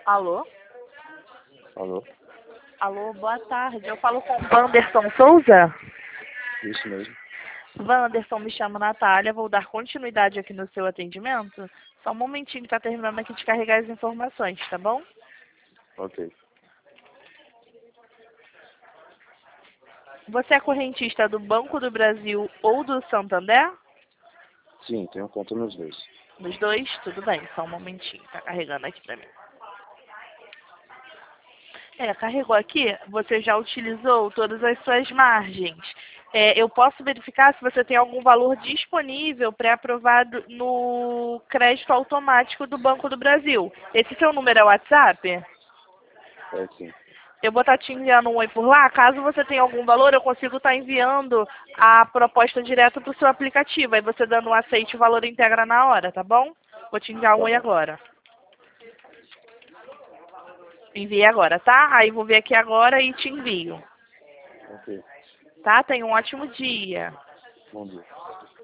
Alô? Alô? Alô, boa tarde. Eu falo com o Wanderson Souza. Isso mesmo. Wanderson, me chamo Natália. Vou dar continuidade aqui no seu atendimento. Só um momentinho que tá terminando aqui de carregar as informações, tá bom? Ok. Você é correntista do Banco do Brasil ou do Santander? Sim, tenho conta nos dois. Nos dois? Tudo bem, só um momentinho. Tá carregando aqui pra mim. Carregou aqui. Você já utilizou todas as suas margens. Eu posso verificar se você tem algum valor disponível pré-aprovado no crédito automático do Banco do Brasil. Esse seu número é WhatsApp? É, sim. Eu vou estar te enviando um oi por lá. Caso você tenha algum valor, eu consigo estar enviando a proposta direto para o seu aplicativo. Aí você dando um aceite, o valor integra na hora, tá bom? Vou te enviar um Tá oi bom. agora. Enviei agora, tá? Aí vou ver aqui agora e te envio. Ok. Tá? Tenha um ótimo dia. Bom dia.